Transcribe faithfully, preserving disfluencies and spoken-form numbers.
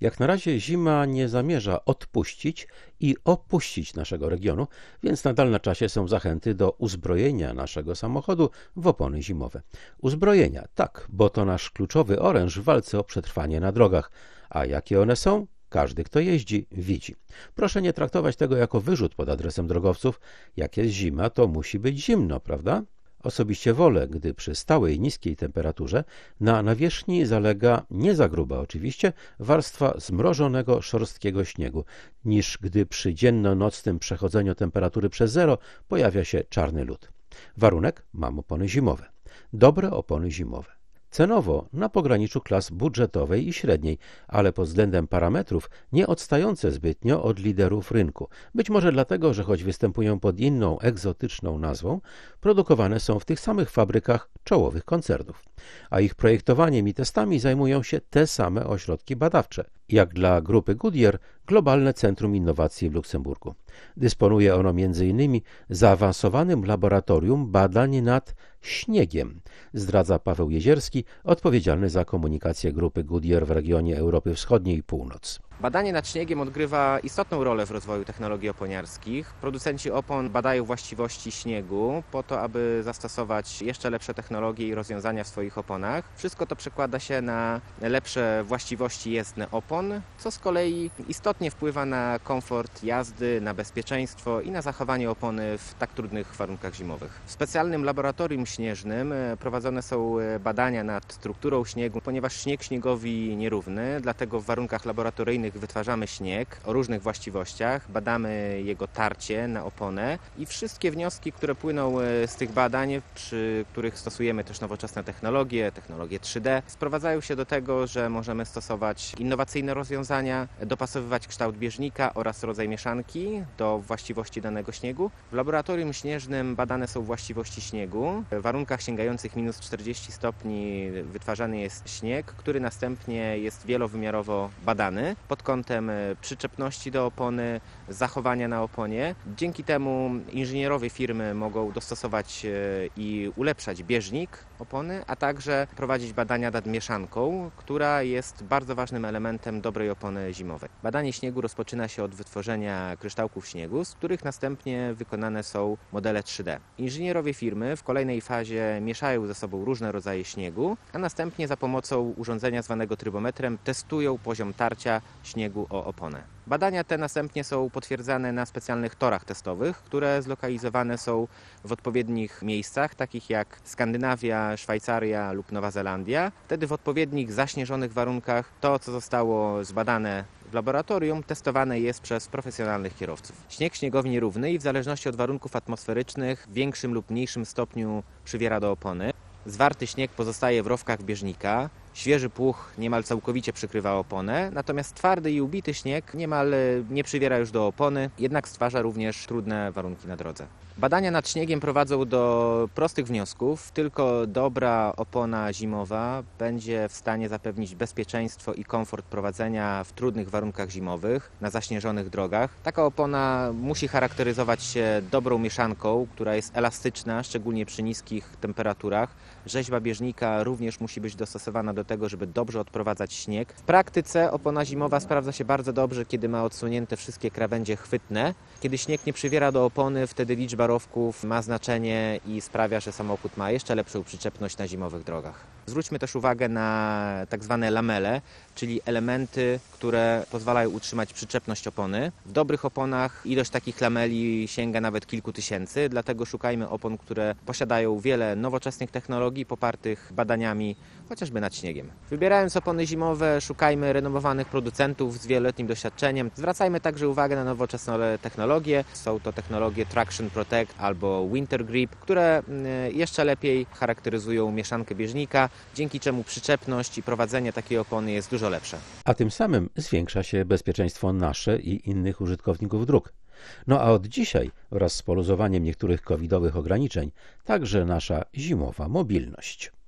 Jak na razie zima nie zamierza odpuścić i opuścić naszego regionu, więc nadal na czasie są zachęty do uzbrojenia naszego samochodu w opony zimowe. Uzbrojenia, tak, bo to nasz kluczowy oręż w walce o przetrwanie na drogach. A jakie one są? Każdy, kto jeździ, widzi. Proszę nie traktować tego jako wyrzut pod adresem drogowców. Jak jest zima, to musi być zimno, prawda? Osobiście wolę, gdy przy stałej niskiej temperaturze na nawierzchni zalega, nie za gruba oczywiście, warstwa zmrożonego, szorstkiego śniegu, niż gdy przy dzienno-nocnym przechodzeniu temperatury przez zero pojawia się czarny lód. Warunek: mam opony zimowe. Dobre opony zimowe. Cenowo na pograniczu klas budżetowej i średniej, ale pod względem parametrów nie odstające zbytnio od liderów rynku. Być może dlatego, że choć występują pod inną, egzotyczną nazwą, produkowane są w tych samych fabrykach czołowych koncernów. A ich projektowaniem i testami zajmują się te same ośrodki badawcze, jak dla grupy Goodyear Globalne Centrum Innowacji w Luksemburgu. Dysponuje ono między innymi zaawansowanym laboratorium badań nad śniegiem, zdradza Paweł Jezierski, odpowiedzialny za komunikację grupy Goodyear w regionie Europy Wschodniej i Północ. Badanie nad śniegiem odgrywa istotną rolę w rozwoju technologii oponiarskich. Producenci opon badają właściwości śniegu po to, aby zastosować jeszcze lepsze technologie i rozwiązania w swoich oponach. Wszystko to przekłada się na lepsze właściwości jezdne opon, co z kolei istotnie wpływa na komfort jazdy, na bezpieczeństwo i na zachowanie opony w tak trudnych warunkach zimowych. W specjalnym laboratorium śnieżnym prowadzone są badania nad strukturą śniegu, ponieważ śnieg śniegowi nierówny, dlatego w warunkach laboratoryjnych wytwarzamy śnieg o różnych właściwościach, badamy jego tarcie na oponę i wszystkie wnioski, które płyną z tych badań, przy których stosujemy też nowoczesne technologie, technologie trzy D, sprowadzają się do tego, że możemy stosować innowacyjne rozwiązania, dopasowywać kształt bieżnika oraz rodzaj mieszanki do właściwości danego śniegu. W laboratorium śnieżnym badane są właściwości śniegu. W warunkach sięgających minus czterdzieści stopni wytwarzany jest śnieg, który następnie jest wielowymiarowo badany pod kątem przyczepności do opony, zachowania na oponie. Dzięki temu inżynierowie firmy mogą dostosować i ulepszać bieżnik opony, a także prowadzić badania nad mieszanką, która jest bardzo ważnym elementem dobrej opony zimowej. Badanie śniegu rozpoczyna się od wytworzenia kryształków śniegu, z których następnie wykonane są modele trzy D. Inżynierowie firmy w kolejnej fazie mieszają ze sobą różne rodzaje śniegu, a następnie za pomocą urządzenia zwanego trybometrem testują poziom tarcia śniegu o oponę. Badania te następnie są potwierdzane na specjalnych torach testowych, które zlokalizowane są w odpowiednich miejscach, takich jak Skandynawia, Szwajcaria lub Nowa Zelandia. Wtedy w odpowiednich zaśnieżonych warunkach to, co zostało zbadane w laboratorium, testowane jest przez profesjonalnych kierowców. Śnieg śniegowi nierówny i w zależności od warunków atmosferycznych w większym lub mniejszym stopniu przywiera do opony. Zwarty śnieg pozostaje w rowkach bieżnika. Świeży puch niemal całkowicie przykrywa oponę, natomiast twardy i ubity śnieg niemal nie przywiera już do opony, jednak stwarza również trudne warunki na drodze. Badania nad śniegiem prowadzą do prostych wniosków. Tylko dobra opona zimowa będzie w stanie zapewnić bezpieczeństwo i komfort prowadzenia w trudnych warunkach zimowych na zaśnieżonych drogach. Taka opona musi charakteryzować się dobrą mieszanką, która jest elastyczna, szczególnie przy niskich temperaturach. Rzeźba bieżnika również musi być dostosowana do tego, żeby dobrze odprowadzać śnieg. W praktyce opona zimowa sprawdza się bardzo dobrze, kiedy ma odsunięte wszystkie krawędzie chwytne. Kiedy śnieg nie przywiera do opony, wtedy liczba rowków ma znaczenie i sprawia, że samochód ma jeszcze lepszą przyczepność na zimowych drogach. Zwróćmy też uwagę na tak zwane lamele, czyli elementy, które pozwalają utrzymać przyczepność opony. W dobrych oponach ilość takich lameli sięga nawet kilku tysięcy, dlatego szukajmy opon, które posiadają wiele nowoczesnych technologii popartych badaniami chociażby nad śniegiem. Wybierając opony zimowe, szukajmy renomowanych producentów z wieloletnim doświadczeniem. Zwracajmy także uwagę na nowoczesne technologie. Są to technologie Traction Protect albo Winter Grip, które jeszcze lepiej charakteryzują mieszankę bieżnika, dzięki czemu przyczepność i prowadzenie takiej opony jest dużo lepsze. A tym samym zwiększa się bezpieczeństwo nasze i innych użytkowników dróg. No a od dzisiaj wraz z poluzowaniem niektórych covidowych ograniczeń także nasza zimowa mobilność.